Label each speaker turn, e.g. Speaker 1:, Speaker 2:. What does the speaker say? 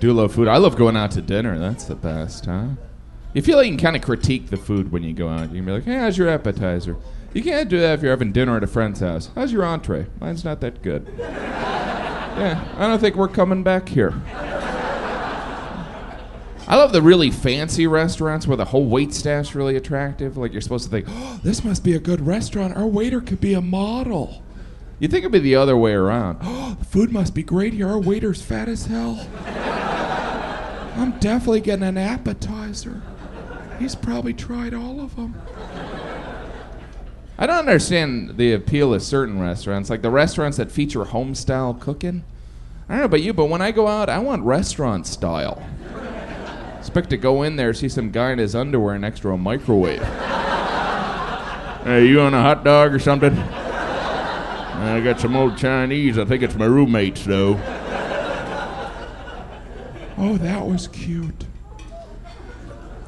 Speaker 1: do love food. I love going out to dinner. That's the best, huh? You feel like you can kind of critique the food when you go out. You can be like, hey, how's your appetizer? You can't do that if you're having dinner at a friend's house. How's your entree? Mine's not that good. Yeah, I don't think we're coming back here. I love the really fancy restaurants where the whole waitstaff's really attractive. Like you're supposed to think, oh, this must be a good restaurant. Our waiter could be a model. You think it'd be the other way around. Oh, the food must be great here. Our waiter's fat as hell. I'm definitely getting an appetizer. He's probably tried all of them. I don't understand the appeal of certain restaurants, like the restaurants that feature home-style cooking. I don't know about you, but when I go out, I want restaurant style. Expect to go in there, see some guy in his underwear next to a microwave. Hey, you on a hot dog or something? I got some old Chinese. I think it's my roommate's, though. Oh, that was cute.